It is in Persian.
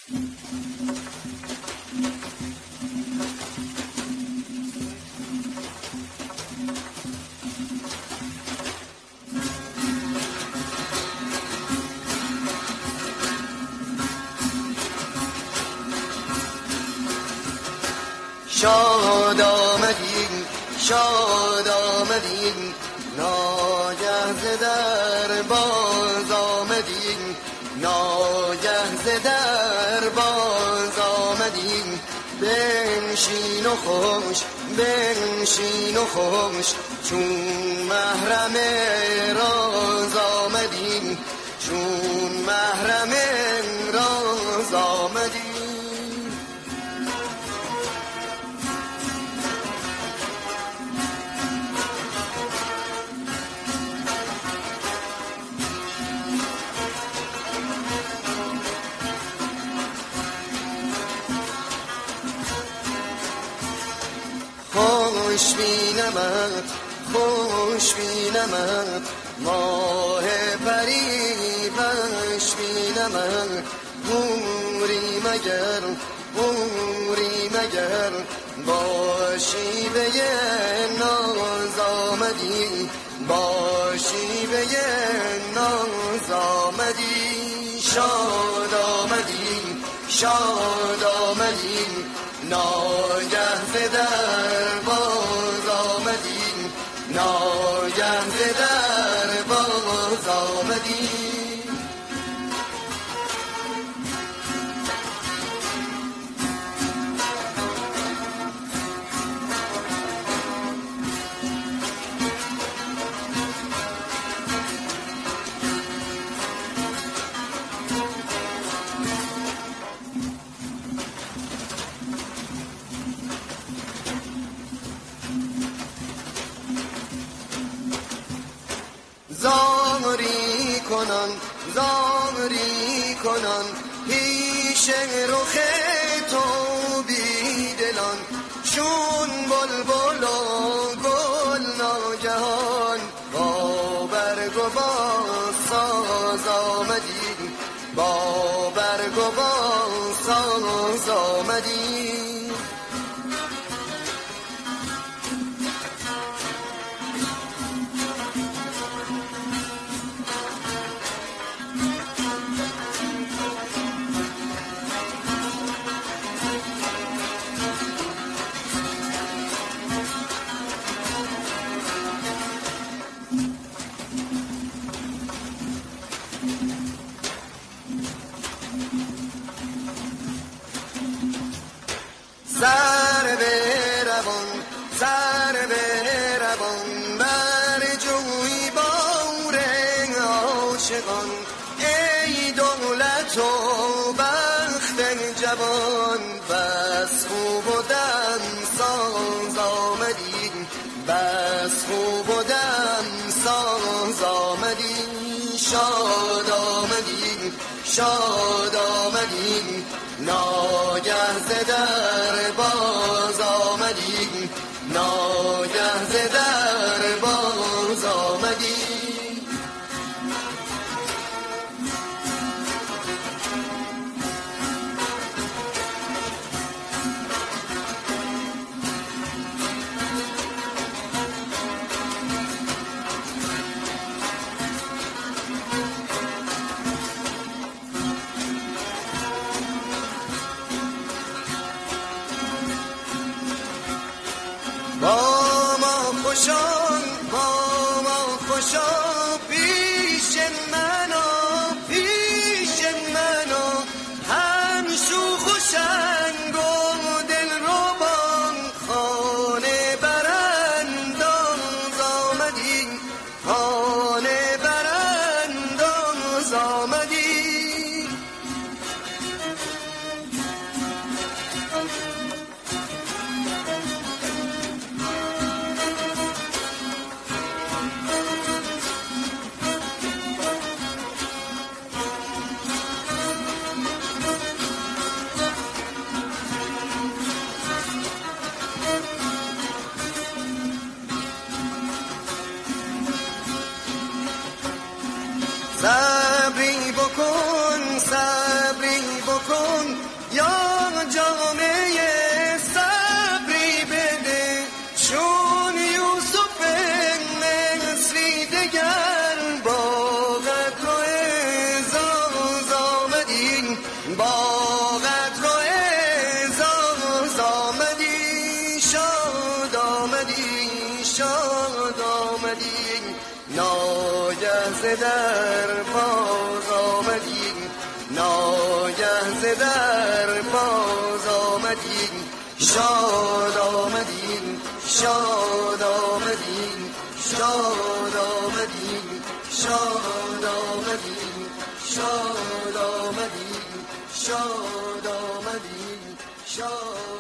شاد آمدیم شاد آمدیم ناگه ز در باز آمدیم ناگه ز در باز آمدیم بنشین و خوش بنشین و خوش چون محرم راز آمدیم چون محرم راز آمدیم خوش بینمت خوش بینمت ماه پری وش بینمت حوری مگر حوری مگر باشی به ناز آمدی باشی به ناز آمدی شاد آمدی شاد آمدی ناگه ز در باز آمدیم ناگه ز در باز آمدیم زاری کنن زاری کنن پیش رخ تو بیدلان چون بلبل و گل ناگهان با برگ و با ساز آمدی با برگ و با ساز آمدی سر به روان بر جوی بار عاشقان ای دولت و بخت جوان بس خوب و دم ساز آمدی بس خوب و دم ساز آمدی شاد آمدی شاد آمدی ناگه ز در باز آمدی ناگه ز در باز آمدی با ما خوشا پیش منو هم شوخ و شنگ و دل ربان خانه برانداز آمدی خانه برانداز آمدی صبری بکن با قدر و اعزاز آمدی، شاد آمدی، شاد آمدی، ناگه ز در باز آمدی، ناگه ز در باز آمدی، شاد آمدی، شاد آمدی، شاد آمدی، شاد آمدی، شاد آمدی، شاد آمدی، شاد